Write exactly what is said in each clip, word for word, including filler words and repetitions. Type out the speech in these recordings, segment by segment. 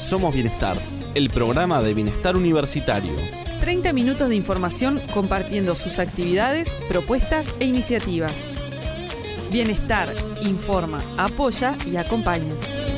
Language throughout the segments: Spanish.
Somos Bienestar, el programa de bienestar universitario. treinta minutos de información compartiendo sus actividades, propuestas e iniciativas. Bienestar, informa, apoya y acompaña.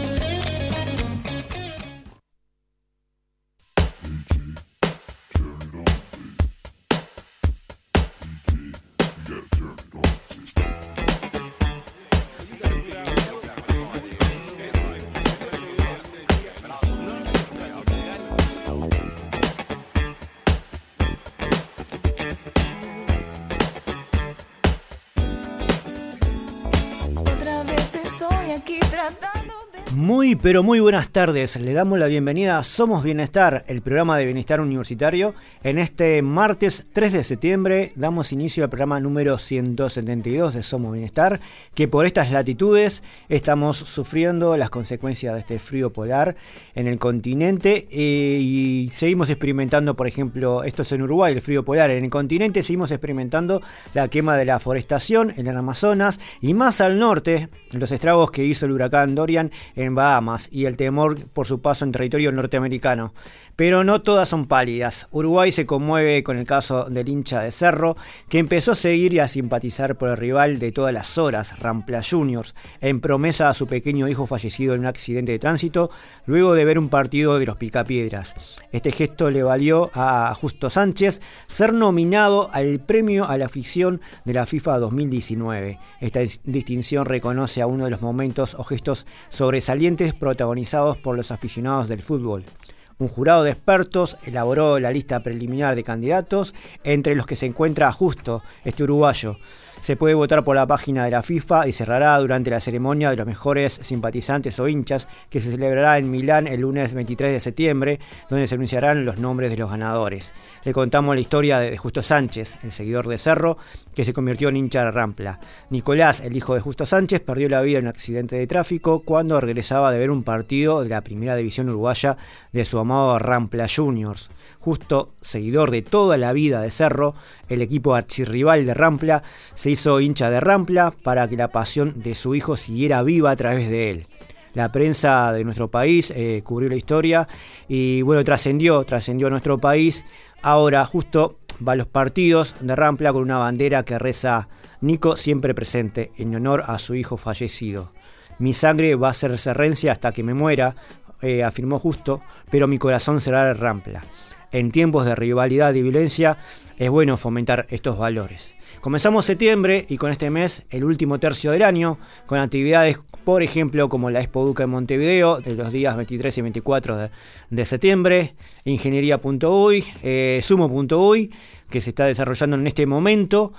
Muy, pero muy buenas tardes. Le damos la bienvenida a Somos Bienestar, el programa de bienestar universitario. En este martes tres de septiembre damos inicio al programa número ciento setenta y dos de Somos Bienestar, que por estas latitudes estamos sufriendo las consecuencias de este frío polar en el continente eh, y seguimos experimentando, por ejemplo, esto es en Uruguay, el frío polar. En el continente seguimos experimentando la quema de la forestación en el Amazonas y más al norte, los estragos que hizo el huracán Dorian en Bahamas y el temor por su paso en territorio norteamericano. Pero no todas son pálidas. Uruguay se conmueve con el caso del hincha de Cerro, que empezó a seguir y a simpatizar por el rival de todas las horas, Rampla Juniors, en promesa a su pequeño hijo fallecido en un accidente de tránsito, luego de ver un partido de los Picapiedras. Este gesto le valió a Justo Sánchez ser nominado al premio a la afición de la FIFA dos mil diecinueve. Esta distinción reconoce a uno de los momentos o gestos sobresalientes protagonizados por los aficionados del fútbol. Un jurado de expertos elaboró la lista preliminar de candidatos, entre los que se encuentra Justo, este uruguayo. Se puede votar por la página de la FIFA y cerrará durante la ceremonia de los mejores simpatizantes o hinchas, que se celebrará en Milán el lunes veintitrés de septiembre, donde se anunciarán los nombres de los ganadores. Le contamos la historia de Justo Sánchez, el seguidor de Cerro, que se convirtió en hincha de Rampla. Nicolás, el hijo de Justo Sánchez, perdió la vida en un accidente de tráfico cuando regresaba de ver un partido de la primera división uruguaya de su amado Rampla Juniors. Justo, seguidor de toda la vida de Cerro, el equipo archirrival de Rampla, se hizo hincha de Rampla para que la pasión de su hijo siguiera viva a través de él. La prensa de nuestro país eh, cubrió la historia y bueno, trascendió, trascendió a nuestro país. Ahora Justo va a los partidos de Rampla con una bandera que reza Nico siempre presente, en honor a su hijo fallecido. Mi sangre va a ser cerrencia hasta que me muera, eh, afirmó Justo, pero mi corazón será de Rampla. En tiempos de rivalidad y violencia es bueno fomentar estos valores. Comenzamos septiembre y con este mes el último tercio del año, con actividades, por ejemplo, como la Expo Duca en Montevideo, de los días veintitrés y veinticuatro de, de septiembre, ingeniería punto uy, eh, sumo punto uy, que se está desarrollando en este momento,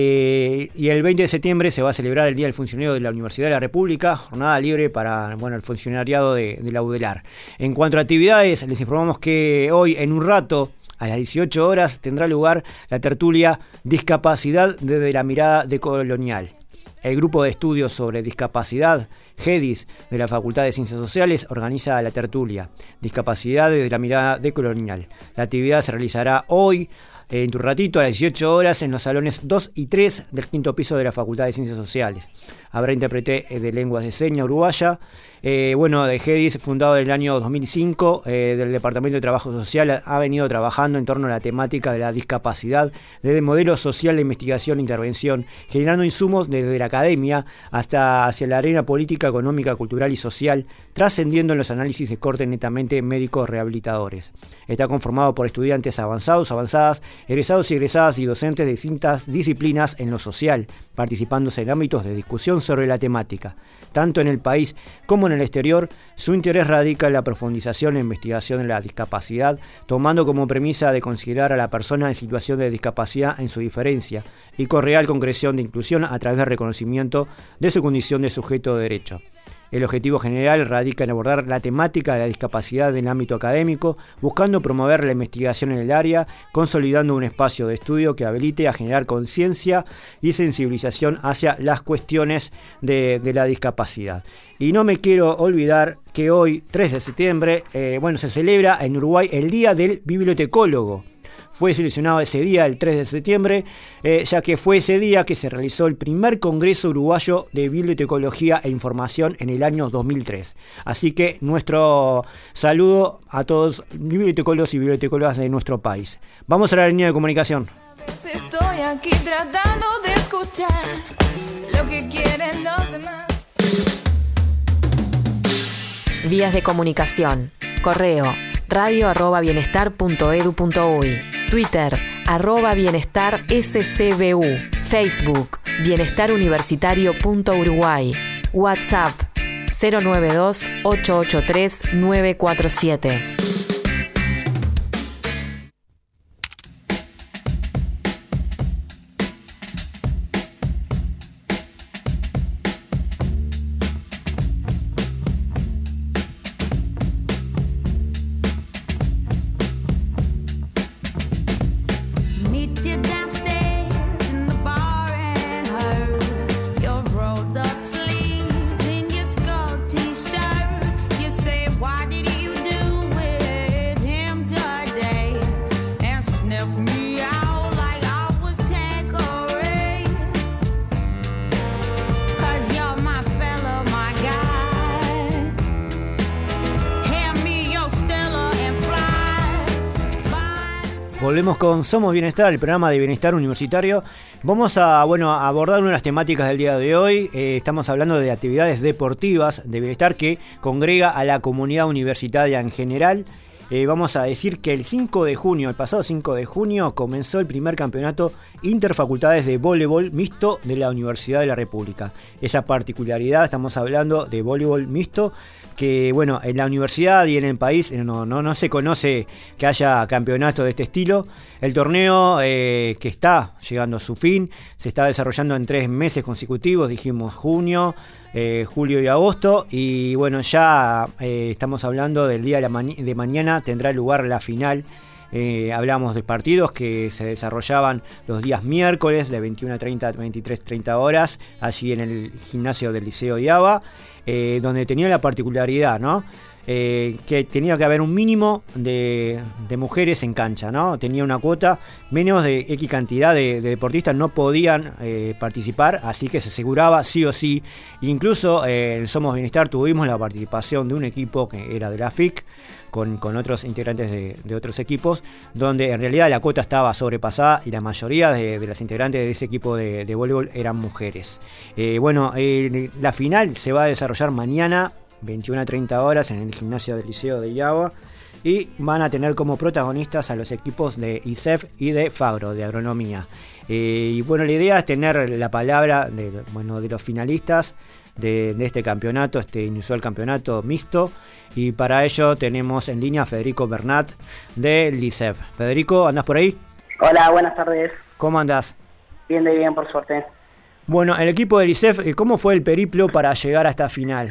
eh, y el veinte de septiembre se va a celebrar el Día del Funcionario de la Universidad de la República, jornada libre para bueno, el funcionariado de, de la UDELAR. En cuanto a actividades, les informamos que hoy, en un rato, a las dieciocho horas, tendrá lugar la tertulia Discapacidad desde la mirada decolonial. El grupo de estudios sobre discapacidad, GEDIS, de la Facultad de Ciencias Sociales, organiza la tertulia Discapacidad desde la mirada decolonial. La actividad se realizará hoy, en tu ratito, a las dieciocho horas, en los salones dos y tres del quinto piso de la Facultad de Ciencias Sociales. Habrá intérprete de lenguas de señas uruguaya, eh, bueno, de GEDIS, fundado en el año dos mil cinco, eh, del Departamento de Trabajo Social, ha venido trabajando en torno a la temática de la discapacidad, desde el modelo social de investigación e intervención, generando insumos desde la academia hasta hacia la arena política, económica, cultural y social, trascendiendo en los análisis de corte netamente médicos rehabilitadores. Está conformado por estudiantes avanzados, avanzadas, egresados y egresadas y docentes de distintas disciplinas en lo social, participándose en ámbitos de discusión sobre la temática. Tanto en el país como en el exterior, su interés radica en la profundización e investigación de la discapacidad, tomando como premisa de considerar a la persona en situación de discapacidad en su diferencia y con real concreción de inclusión a través del reconocimiento de su condición de sujeto de derecho. El objetivo general radica en abordar la temática de la discapacidad en el ámbito académico, buscando promover la investigación en el área, consolidando un espacio de estudio que habilite a generar conciencia y sensibilización hacia las cuestiones de, de la discapacidad. Y no me quiero olvidar que hoy, tres de septiembre, eh, bueno, se celebra en Uruguay el Día del Bibliotecólogo. fue seleccionado ese día, el tres de septiembre, eh, ya que fue ese día que se realizó el primer Congreso Uruguayo de Bibliotecología e Información en el año dos mil tres. Así que nuestro saludo a todos bibliotecólogos y bibliotecólogas de nuestro país. Vamos a la línea de comunicación. Estoy aquí tratando de escuchar lo que quieren los demás. Vías de comunicación. Correo radio arroba bienestar punto edu punto uy, Twitter arroba bienestar scbu, Facebook bienestar universitario punto uruguay, WhatsApp cero nueve dos ocho ocho tres nueve cuatro siete. Volvemos con Somos Bienestar, el programa de bienestar universitario. Vamos a, bueno, a abordar una de las temáticas del día de hoy. Eh, estamos hablando de actividades deportivas de bienestar que congrega a la comunidad universitaria en general. Eh, vamos a decir que el cinco de junio, el pasado cinco de junio, comenzó el primer campeonato interfacultades de voleibol mixto de la Universidad de la República. Esa particularidad, estamos hablando de voleibol mixto, que bueno, en la universidad y en el país no, no, no se conoce que haya campeonato de este estilo. El torneo eh, que está llegando a su fin, se está desarrollando en tres meses consecutivos, dijimos junio, eh, julio y agosto, y bueno, ya eh, estamos hablando del día de, la ma- de mañana, tendrá lugar la final. Eh, hablamos de partidos que se desarrollaban los días miércoles de veintiuna treinta a veintitrés treinta horas, allí en el gimnasio del Liceo IABA, eh, donde tenía la particularidad, ¿no? Eh, que tenía que haber un mínimo de, de mujeres en cancha, ¿no? Tenía una cuota, menos de X cantidad de, de deportistas no podían eh, participar, así que se aseguraba sí o sí. Incluso eh, en Somos Bienestar tuvimos la participación de un equipo que era de la F I C, con, con otros integrantes de, de otros equipos, donde en realidad la cuota estaba sobrepasada y la mayoría de, de las integrantes de ese equipo de, de voleibol eran mujeres. Eh, bueno, eh, la final se va a desarrollar mañana, veintiuna treinta horas, en el gimnasio del Liceo de IABA, y van a tener como protagonistas a los equipos de I S E F y de Fagro, de Agronomía. Eh, y bueno, la idea es tener la palabra de, bueno, de los finalistas de, de este campeonato, este inusual campeonato mixto, y para ello tenemos en línea a Federico Bernat del I S E F. Federico, ¿andás por ahí? Hola, buenas tardes. ¿Cómo andás? Bien de bien, por suerte. Bueno, el equipo del I S E F, ¿cómo fue el periplo para llegar a esta final?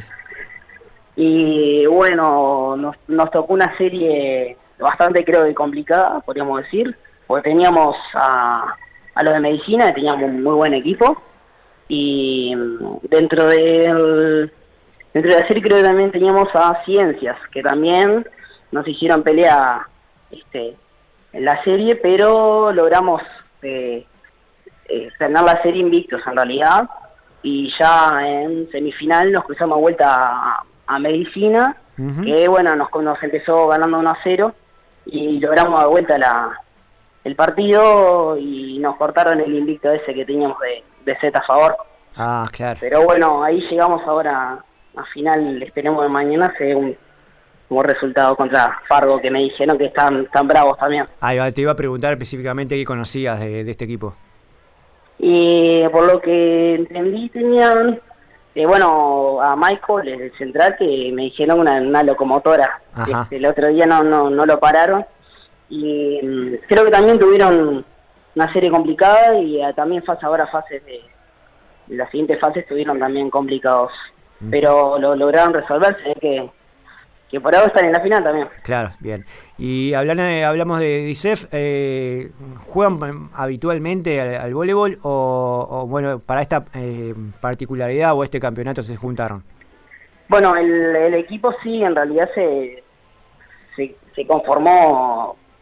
Y bueno, nos, nos tocó una serie bastante, creo que complicada, podríamos decir, porque teníamos a, a los de medicina, teníamos un muy buen equipo, y dentro del, dentro de la serie creo que también teníamos a ciencias, que también nos hicieron pelea este, en la serie, pero logramos eh, eh, ganar la serie invictos en realidad, y ya en semifinal nos cruzamos a vuelta a, a medicina, uh-huh. que bueno, nos, nos empezó ganando uno a cero y logramos dar vuelta la, el partido y nos cortaron el invicto ese que teníamos de, de Z a favor. Ah, claro. Pero bueno, ahí llegamos ahora a final, esperemos de mañana se dé un buen resultado contra Fargo, que me dijeron que están tan bravos también. Ah, te iba a preguntar específicamente qué conocías de, de este equipo. Y por lo que entendí tenían... Eh, bueno, a Michael, el central, que me dijeron una, una locomotora. Este, el otro día no, no, no lo pararon. Y um, creo que también tuvieron una serie complicada y uh, también fase, ahora fases de... Las siguientes fases estuvieron también complicados. Mm. Pero lo lograron resolverse, que, que por ahora están en la final también. Claro, bien. Y hablan, eh, hablamos de I S E F, eh, ¿juegan habitualmente al, al voleibol o, o bueno, para esta eh, particularidad o este campeonato se juntaron? Bueno, el, el equipo sí, en realidad se, se, se conformó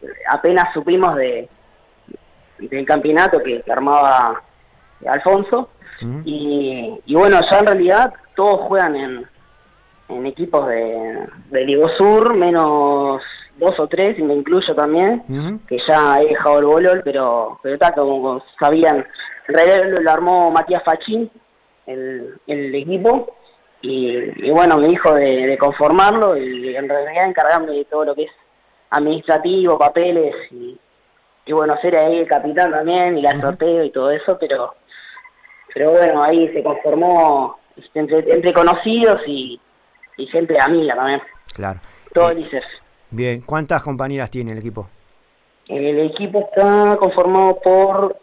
apenas supimos de del campeonato que, que armaba Alfonso, uh-huh. y, y bueno, ya en realidad todos juegan en, en equipos de, de Ligo Sur, menos dos o tres, y me incluyo también, uh-huh. que ya he dejado el voleibol, pero pero está, como, como sabían, en realidad lo, lo armó Matías Fachín, el, el equipo, y, y bueno, me dijo de, de conformarlo, y en realidad encargarme de todo lo que es administrativo, papeles, y y bueno, ser ahí el capitán también, y la sorteo y todo eso, pero pero bueno, ahí se conformó entre, entre conocidos y, y gente amiga también. Claro. Todo eh, el I C E F. Bien, ¿cuántas compañeras tiene el equipo? El equipo está conformado por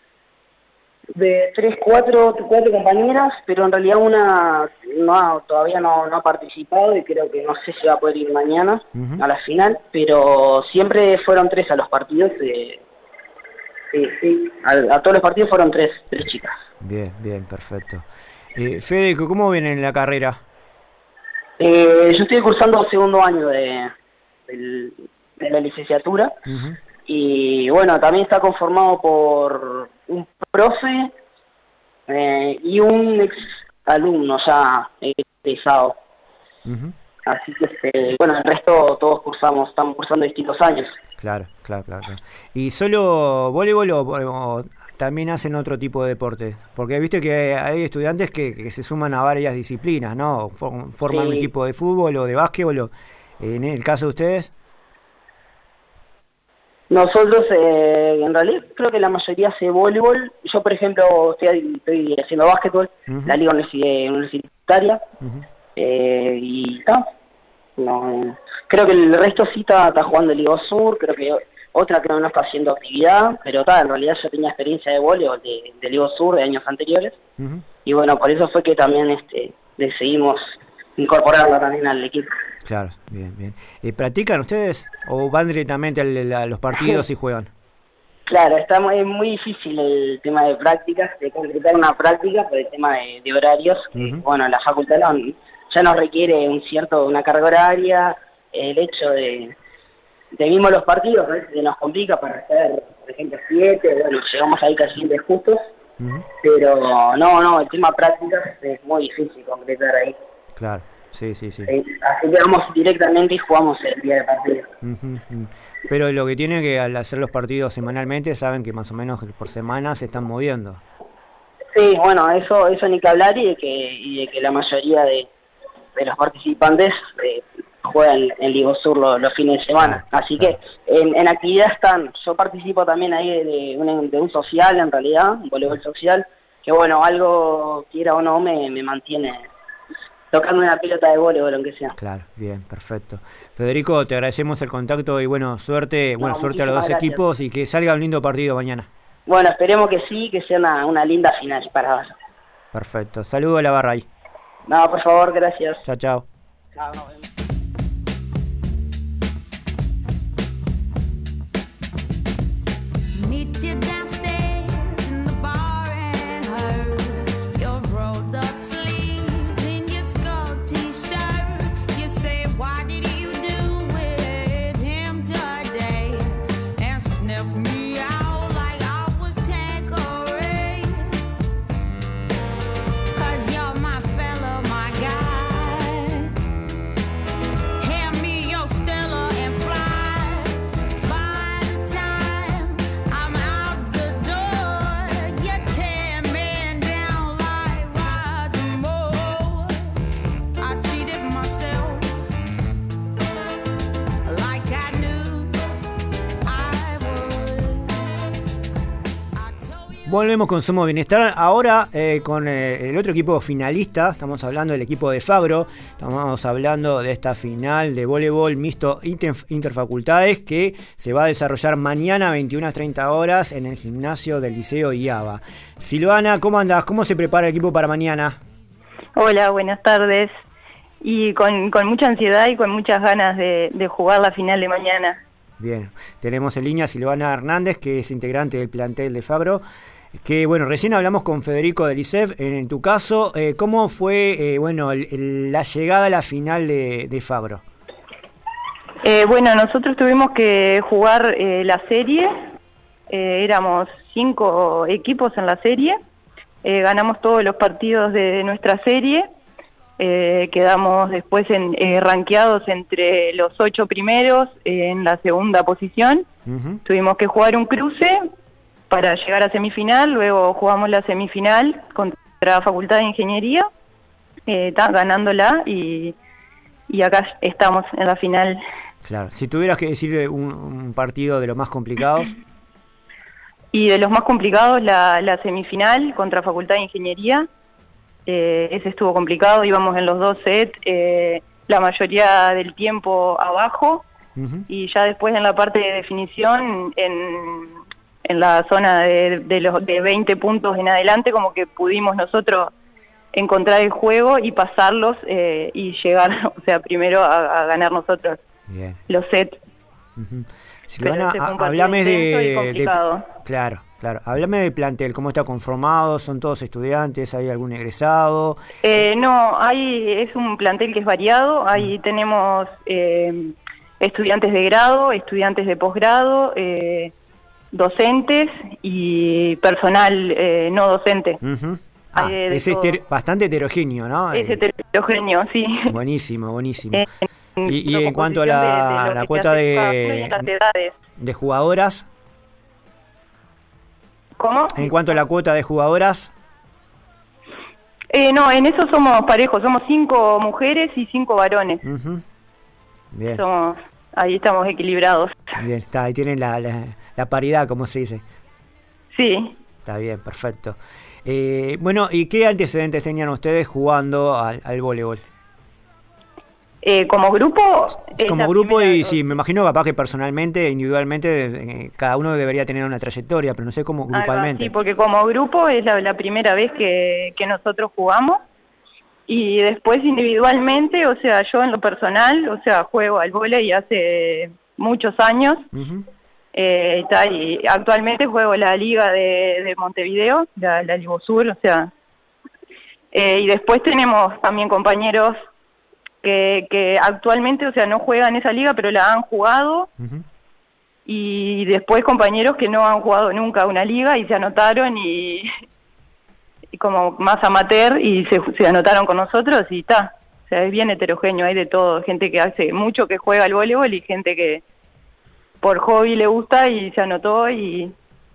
de tres, cuatro, cuatro compañeras, pero en realidad una no todavía no, no ha participado y creo que no sé si va a poder ir mañana uh-huh. a la final, pero siempre fueron tres a los partidos. Eh, sí, sí, a, a todos los partidos fueron tres, tres chicas. Bien, bien, perfecto. Eh, Federico, ¿cómo viene en la carrera? Eh, yo estoy cursando segundo año de, de, de la licenciatura. Uh-huh. Y bueno, también está conformado por un profe eh, y un ex alumno ya egresado. Uh-huh. Así que, este, bueno, el resto todos cursamos, estamos cursando distintos años. Claro, claro, claro. claro. ¿Y solo voleibol o, o también hacen otro tipo de deporte? Porque viste que hay estudiantes que, que se suman a varias disciplinas, ¿no? Forman sí. un equipo de fútbol o de básquetbol. O, en el caso de ustedes... Nosotros, eh, en realidad, creo que la mayoría hace voleibol. Yo, por ejemplo, estoy, estoy haciendo básquetbol, uh-huh. la liga universitaria, uh-huh. eh, y está. No, creo que el resto sí está, está jugando el Ligo Sur, creo que otra que no está haciendo actividad, pero está, en realidad yo tenía experiencia de voleibol de, de Ligo Sur de años anteriores, uh-huh. y bueno, por eso fue que también este decidimos incorporarla también al equipo. Claro, bien, bien. Eh, ¿Practican ustedes o van directamente a los partidos y juegan? Claro, está muy, muy difícil el tema de prácticas, de concretar una práctica por el tema de, de horarios. Uh-huh. Que, bueno, la facultad no, ya nos requiere un cierto una carga horaria, el hecho de, de mismo los partidos, a veces se nos complica para hacer, por ejemplo, siete, bueno, llegamos ahí casi de justos, uh-huh. pero no, no, el tema prácticas es muy difícil concretar ahí. Claro. Sí, sí, sí. Así que vamos directamente y jugamos el día de partido. Uh-huh, uh-huh. Pero lo que tiene que al hacer los partidos semanalmente, saben que más o menos por semana se están moviendo. Sí, bueno, eso eso ni que hablar, y de que, y de que la mayoría de, de los participantes eh, juegan en Ligo Sur los, los fines de semana. Claro, Así claro. que en, en actividad están. Yo participo también ahí de, de, un, de un social, en realidad, un voleibol social, que bueno, algo quiera o no me, me mantiene tocando una pelota de voleibol, aunque sea. Claro, bien, perfecto. Federico, te agradecemos el contacto y bueno, suerte, no, bueno, suerte a los dos gracias. equipos y que salga un lindo partido mañana. Bueno, esperemos que sí, que sea una, una linda final para vos. Perfecto. Saludo a la barra ahí. No, por favor, gracias. Chao, chao. Chao, nos vemos. Volvemos con Somos Bienestar, ahora eh, con eh, el otro equipo finalista. Estamos hablando del equipo de Fagro, estamos hablando de esta final de voleibol mixto inter, interfacultades que se va a desarrollar mañana a veintiuna treinta horas en el gimnasio del Liceo IABA. Silvana, ¿cómo andás? ¿Cómo se prepara el equipo para mañana? Hola, buenas tardes. Y con, con mucha ansiedad y con muchas ganas de, de jugar la final de mañana. Bien, tenemos en línea a Silvana Hernández, que es integrante del plantel de Fagro. Que bueno, recién hablamos con Federico del I C E F. En tu caso, eh, ¿cómo fue eh, bueno el, el, la llegada a la final de, de Fagro? Eh, bueno, nosotros tuvimos que jugar eh, la serie, eh, éramos cinco equipos en la serie, eh, ganamos todos los partidos de nuestra serie, eh, quedamos después en, eh, rankeados entre los ocho primeros eh, en la segunda posición, uh-huh. Tuvimos que jugar un cruce para llegar a semifinal, luego jugamos la semifinal contra la Facultad de Ingeniería, eh, ganándola y, y acá estamos en la final. Claro, si tuvieras que decir un, un partido de los más complicados. Y de los más complicados, la, la semifinal contra Facultad de Ingeniería, eh, ese estuvo complicado, íbamos en los dos sets, eh, la mayoría del tiempo abajo, uh-huh. Y ya después en la parte de definición, en, en la zona de, de los de veinte puntos en adelante, como que pudimos nosotros encontrar el juego y pasarlos eh, y llegar, o sea, primero a, a ganar nosotros. Bien. Los sets. Uh-huh. Silvana, háblame de, de... Claro, claro. Háblame del plantel, cómo está conformado, ¿son todos estudiantes? ¿Hay algún egresado? Eh, no, hay es un plantel que es variado. Ahí uh-huh. tenemos eh, estudiantes de grado, estudiantes de posgrado, eh, docentes y personal eh, no docente. Uh-huh. Ah, de, de es heter- bastante heterogéneo, ¿no? Es heterogéneo, sí. Buenísimo, buenísimo. Eh, Y, y en cuanto a la, de, de la cuota de, de jugadoras. ¿Cómo? En cuanto a la cuota de jugadoras. Eh, no, en eso somos parejos, somos cinco mujeres y cinco varones. Uh-huh. Bien. Somos, ahí estamos equilibrados. Bien, está, ahí tienen la, la, la paridad, como se dice. Sí. Está bien, perfecto. Eh, bueno, ¿y qué antecedentes tenían ustedes jugando al, al voleibol? Eh, como grupo... Como grupo y sí, me imagino capaz que personalmente, individualmente, eh, cada uno debería tener una trayectoria, pero no sé cómo grupalmente. Ah, sí, porque como grupo es la, la primera vez que, que nosotros jugamos y después individualmente, o sea, yo en lo personal, o sea, juego al vóley hace muchos años. Uh-huh. eh, está, y actualmente juego la Liga de, de Montevideo, la, la Libosur, o sea... Eh, y después tenemos también compañeros... Que, que actualmente, o sea, no juegan esa liga, pero la han jugado, uh-huh. Y después compañeros que no han jugado nunca una liga y se anotaron y, y como más amateur y se, se anotaron con nosotros y está, o sea, es bien heterogéneo, hay de todo, gente que hace mucho que juega al voleibol y gente que por hobby le gusta y se anotó y...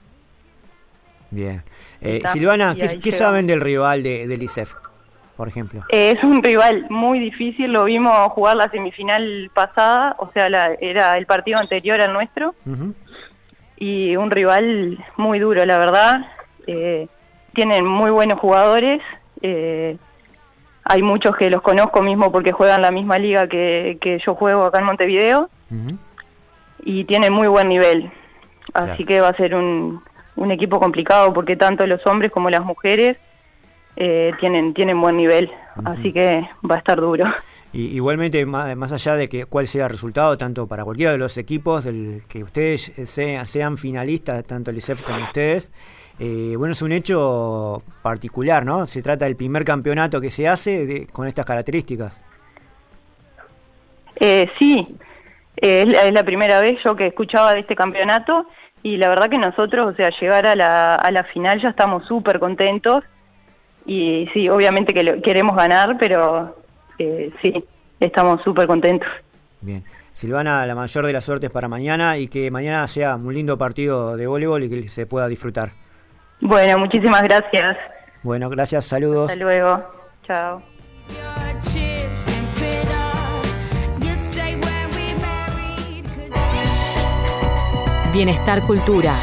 Bien. Eh, Silvana, ¿qué, ¿qué saben del rival de, del I S E F? Por ejemplo. Eh, es un rival muy difícil, lo vimos jugar la semifinal pasada, o sea, la, era el partido anterior al nuestro, uh-huh. Y un rival muy duro, la verdad. Eh, tienen muy buenos jugadores, eh, hay muchos que los conozco mismo porque juegan la misma liga que, que yo juego acá en Montevideo, uh-huh. Y tienen muy buen nivel, así claro. Que va a ser un, un equipo complicado porque tanto los hombres como las mujeres Eh, tienen tienen buen nivel, uh-huh. Así que va a estar duro. Y igualmente, más, más allá de que cuál sea el resultado, tanto para cualquiera de los equipos, del que ustedes sean, sean finalistas, tanto el I S E F como ustedes, eh, bueno, es un hecho particular, ¿no? Se trata del primer campeonato que se hace de, con estas características. Eh, sí, eh, es, la, es la primera vez yo que escuchaba de este campeonato y la verdad que nosotros, o sea, llegar a la, a la final ya estamos súper contentos. Y sí, obviamente que lo queremos ganar, pero eh, sí, estamos súper contentos. Bien. Silvana, la mayor de las suertes para mañana y que mañana sea un lindo partido de voleibol y que se pueda disfrutar. Bueno, muchísimas gracias. Bueno, gracias, saludos. Hasta luego. Chao. Bienestar Cultura.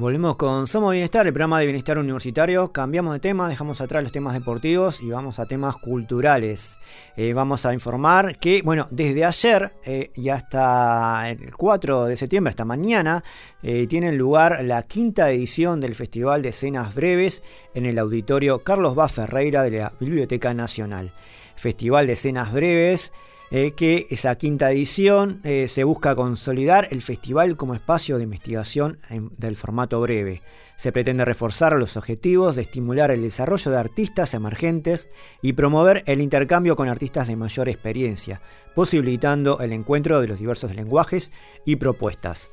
Volvemos con Somos Bienestar, el programa de bienestar universitario. Cambiamos de tema, dejamos atrás los temas deportivos y vamos a temas culturales. Eh, vamos a informar que, bueno, desde ayer eh, y hasta el cuatro de septiembre, hasta mañana, eh, tiene lugar la quinta edición del Festival de Escenas Breves en el Auditorio Carlos Vaz Ferreira de la Biblioteca Nacional. Festival de Escenas Breves. Eh, que esa quinta edición eh, se busca consolidar el festival como espacio de investigación en, del formato breve. Se pretende reforzar los objetivos de estimular el desarrollo de artistas emergentes y promover el intercambio con artistas de mayor experiencia, posibilitando el encuentro de los diversos lenguajes y propuestas.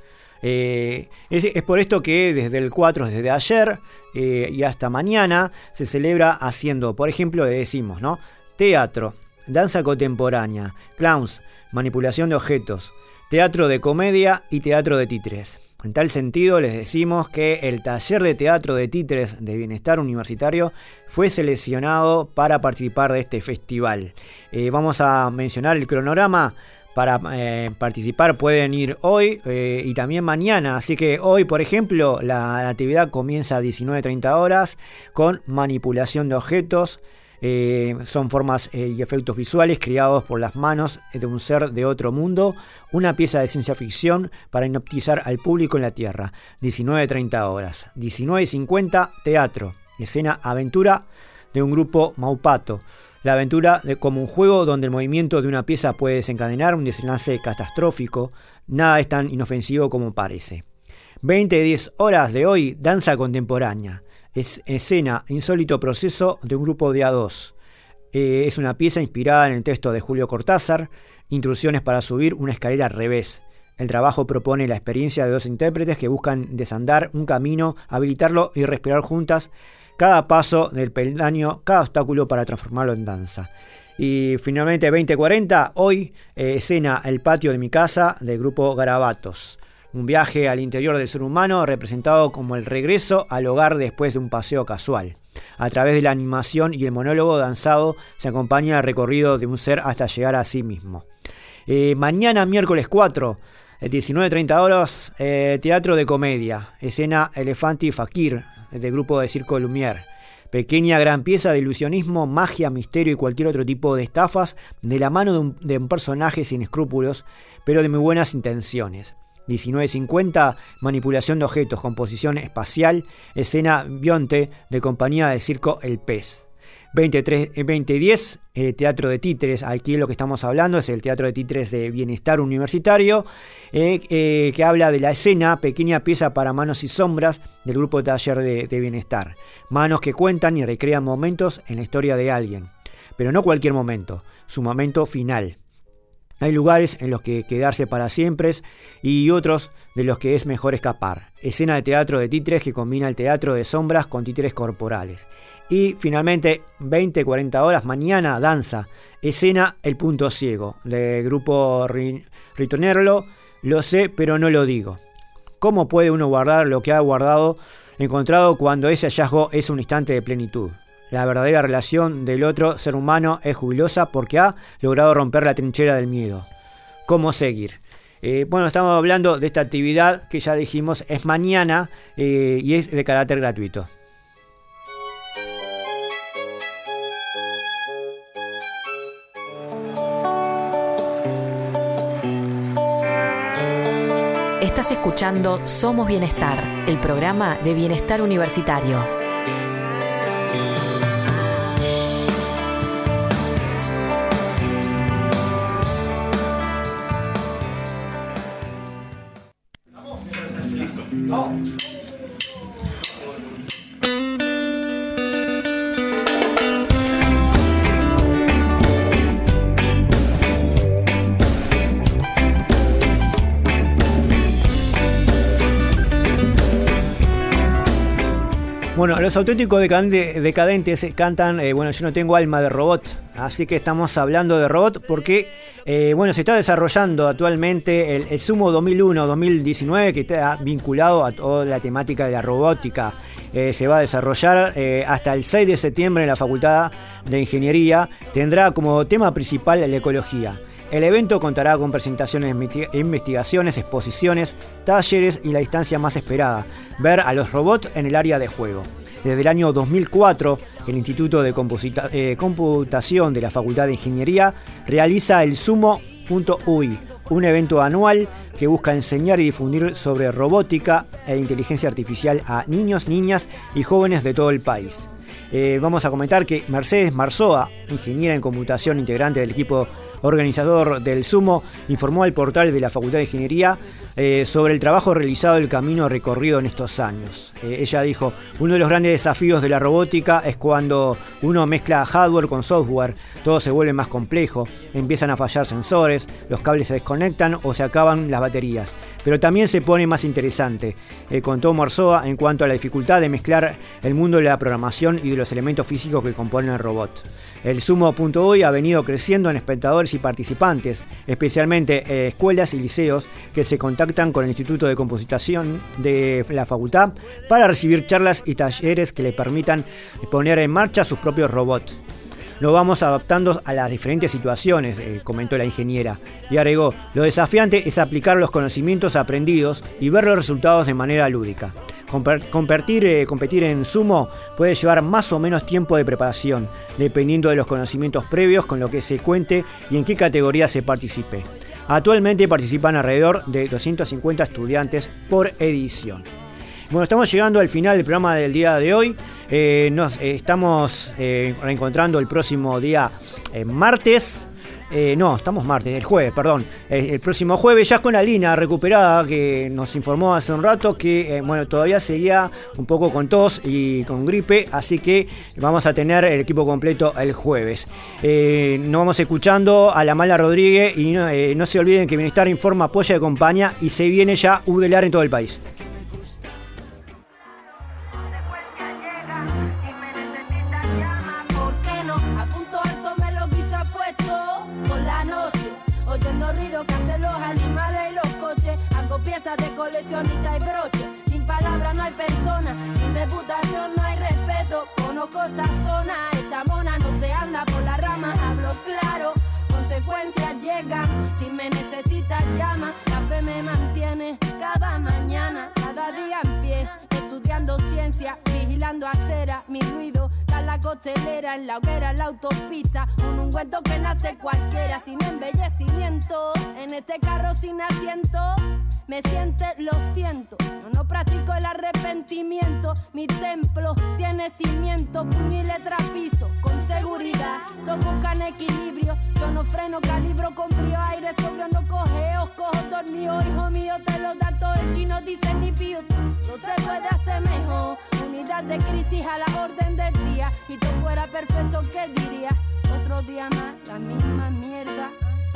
Eh, es, es por esto que desde el cuatro, desde ayer eh, y hasta mañana, se celebra haciendo, por ejemplo, le decimos, ¿no? Teatro, danza contemporánea, clowns, manipulación de objetos, teatro de comedia y teatro de títeres. En tal sentido, les decimos que el taller de teatro de títeres de Bienestar Universitario fue seleccionado para participar de este festival. Eh, vamos a mencionar el cronograma. Para eh, participar pueden ir hoy eh, y también mañana. Así que hoy, por ejemplo, la, la actividad comienza a diecinueve treinta horas con manipulación de objetos. Eh, son formas eh, y efectos visuales creados por las manos de un ser de otro mundo, una pieza de ciencia ficción para hipnotizar al público en la Tierra. diecinueve treinta horas. diecinueve cincuenta, teatro, escena aventura de un grupo Maupato. La aventura de, como un juego donde el movimiento de una pieza puede desencadenar un desenlace catastrófico. Nada es tan inofensivo como parece. veinte diez horas de hoy, danza contemporánea. Es escena, insólito proceso de un grupo de A dos. Eh, es una pieza inspirada en el texto de Julio Cortázar, Intrusiones para subir una escalera al revés. El trabajo propone la experiencia de dos intérpretes que buscan desandar un camino, habilitarlo y respirar juntas cada paso del peldaño, cada obstáculo para transformarlo en danza. Y finalmente veinte cuarenta, hoy eh, escena El patio de mi casa del grupo Garabatos. Un viaje al interior del ser humano representado como el regreso al hogar después de un paseo casual. A través de la animación y el monólogo danzado se acompaña el recorrido de un ser hasta llegar a sí mismo. Eh, mañana, miércoles cuatro, diecinueve treinta horas, eh, teatro de comedia. Escena Elefante y Fakir, del grupo de Circo Lumière. Pequeña gran pieza de ilusionismo, magia, misterio y cualquier otro tipo de estafas de la mano de un, de un personaje sin escrúpulos, pero de muy buenas intenciones. diecinueve cincuenta, manipulación de objetos, composición espacial, escena Bionte de compañía de circo El Pez. veinte diez, eh, teatro de títeres. Aquí lo que estamos hablando es el teatro de títeres de Bienestar Universitario, eh, eh, que habla de la escena Pequeña pieza para manos y sombras del grupo Taller de, de Bienestar. Manos que cuentan y recrean momentos en la historia de alguien, pero no cualquier momento, su momento final. Hay lugares en los que quedarse para siempre y otros de los que es mejor escapar. Escena de teatro de títeres que combina el teatro de sombras con títeres corporales. Y finalmente, veinte cuarenta horas, mañana, danza. Escena El punto ciego, del grupo Ritornello. Lo sé, pero no lo digo. ¿Cómo puede uno guardar lo que ha guardado, encontrado cuando ese hallazgo es un instante de plenitud? La verdadera relación del otro ser humano es jubilosa porque ha logrado romper la trinchera del miedo. ¿Cómo seguir? Eh, bueno, estamos hablando de esta actividad que ya dijimos es mañana eh, y es de carácter gratuito. Estás escuchando Somos Bienestar, el programa de Bienestar Universitario. Bueno, los auténticos decadentes, decadentes cantan, eh, bueno, yo no tengo alma de robot, así que estamos hablando de robot porque, eh, bueno, se está desarrollando actualmente el, el Sumo dos mil uno dos mil diecinueve que está vinculado a toda la temática de la robótica. Eh, se va a desarrollar eh, hasta el seis de septiembre en la Facultad de Ingeniería. Tendrá como tema principal la ecología. El evento contará con presentaciones, investigaciones, exposiciones, talleres y la instancia más esperada, ver a los robots en el área de juego. Desde el año dos mil cuatro, el Instituto de Computa- eh, Computación de la Facultad de Ingeniería realiza el sumo punto u i, un evento anual que busca enseñar y difundir sobre robótica e inteligencia artificial a niños, niñas y jóvenes de todo el país. Eh, vamos a comentar que Mercedes Marzoa, ingeniera en computación integrante del equipo organizador del Sumo, informó al portal de la Facultad de Ingeniería eh, sobre el trabajo realizado y el camino recorrido en estos años. Eh, ella dijo, uno de los grandes desafíos de la robótica es cuando uno mezcla hardware con software, todo se vuelve más complejo, empiezan a fallar sensores, los cables se desconectan o se acaban las baterías. Pero también se pone más interesante, eh, contó Marzoa en cuanto a la dificultad de mezclar el mundo de la programación y de los elementos físicos que componen el robot. El sumo punto u i ha venido creciendo en espectadores y participantes, especialmente eh, escuelas y liceos que se contactan con el Instituto de Computación de la Facultad para recibir charlas y talleres que les permitan poner en marcha sus propios robots. Nos vamos adaptando a las diferentes situaciones, eh, comentó la ingeniera, y agregó, lo desafiante es aplicar los conocimientos aprendidos y ver los resultados de manera lúdica. Competir, eh, competir en sumo puede llevar más o menos tiempo de preparación, dependiendo de los conocimientos previos con lo que se cuente y en qué categoría se participe. Actualmente participan alrededor de doscientos cincuenta estudiantes por edición. Bueno, estamos llegando al final del programa del día de hoy. Eh, nos eh, estamos eh, reencontrando el próximo día eh, martes. Eh, no, estamos martes, el jueves, perdón. Eh, el próximo jueves, ya con la Lina recuperada, que nos informó hace un rato que eh, bueno, todavía seguía un poco con tos y con gripe, así que vamos a tener el equipo completo el jueves. Eh, nos vamos escuchando a la Mala Rodríguez y no, eh, no se olviden que Bienestar Informa, apoya y acompaña, y se viene ya Udelar en todo el país. De coleccionista y broche, sin palabras no hay persona, sin reputación no hay respeto. Conozco esta zona, esta mona no se anda por las ramas, hablo claro, consecuencias llegan. Si me necesitas llama, la fe me mantiene cada mañana, cada día en pie, estudiando ciencia, vigilando acera, mi ruido da la costelera, en la hoguera, en la autopista, un ungüento que nace cualquiera, sin embellecimiento, en este carro sin asiento. Me siente, lo siento, yo no practico el arrepentimiento. Mi templo tiene cimiento, puño y letra piso, con seguridad. Todos buscan equilibrio, yo no freno, calibro con frío, aire sobrio, no cogeo, cojo dormido. Hijo mío, te lo da todo el chino, dice ni pío. No se puede hacer mejor, unidad de crisis a la orden del día. Y tú fuera perfecto, ¿qué diría? Otro día más, la misma mierda.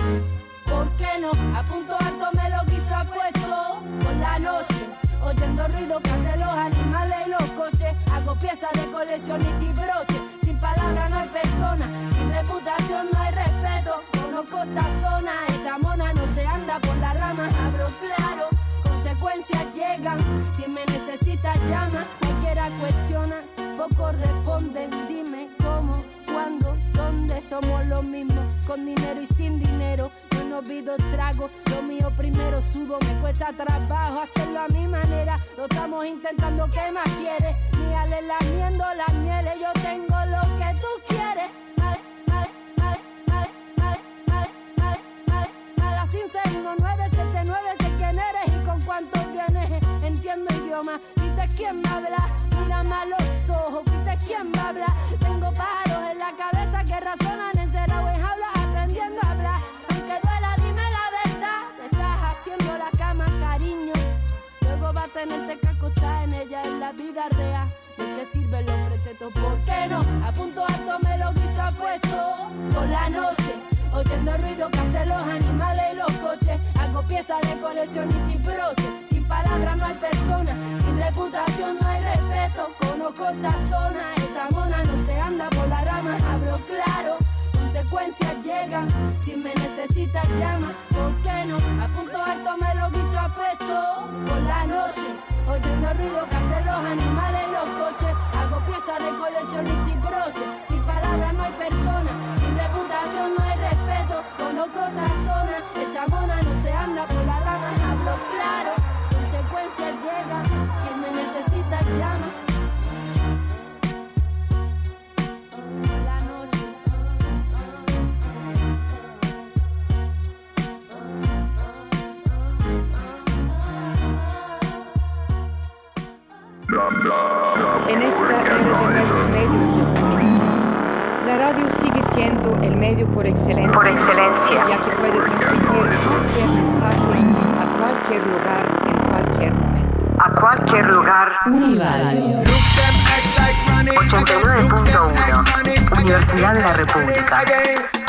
¿Por qué no? A punto alto me lo quiso puesto por la noche, oyendo ruido que hacen los animales y los coches. Hago piezas de coleccionista y broche, sin palabras no hay persona, sin reputación no hay respeto. Conozco esta zona, esta mona no se anda por las ramas, hablo claro, consecuencias llegan. Si me necesitas llama, cualquiera cuestiona, pocos responden. Dime cómo, cuándo, dónde, somos los mismos, con dinero y sin dinero. Yo no pido trago, lo mío primero sudo, me cuesta trabajo hacerlo a mi manera. Lo estamos intentando, ¿qué más quieres? Ni ale lamiendo las mieles, yo tengo lo que tú quieres. Mal, mal, mal, mal, mal, mal, mal, mal, mal, a cinco seis uno nueve siete nueve, sé quién eres y con cuántos vienes. Entiendo idioma, viste quién me habla, mírame a los ojos, viste quién me habla. Tengo pájaros en la cabeza que razonan encerrados en jaulas, aprendiendo a hablar. Aunque duela, dime la verdad, te estás haciendo la cama, cariño. Luego va a tenerte que acostar en ella en la vida real. ¿De qué sirven los pretextos? ¿Por qué no? A punto alto me lo quiso puesto por la noche, oyendo el ruido que hacen los animales y los coches. Hago piezas de coleccionista y broche, sin palabras no hay persona, sin reputación no hay respeto. Conozco esta zona, esta mona no se anda por las ramas, hablo claro, consecuencias llegan. Si me necesitas llama, ¿por qué no? A punto alto me lo quiso puesto por la noche, oyendo el ruido que hacen los animales y los coches. Hago piezas de coleccionista y broche, sin palabras no hay persona, sin reputación no hay respeto. Conozco esta zona. En esta era de nuevos medios de comunicación, la radio sigue siendo el medio por excelencia, por excelencia, ya que puede transmitir cualquier mensaje a cualquier lugar, en cualquier momento. A cualquier lugar. Uniradio. ochenta y nueve punto uno. Universidad de la República.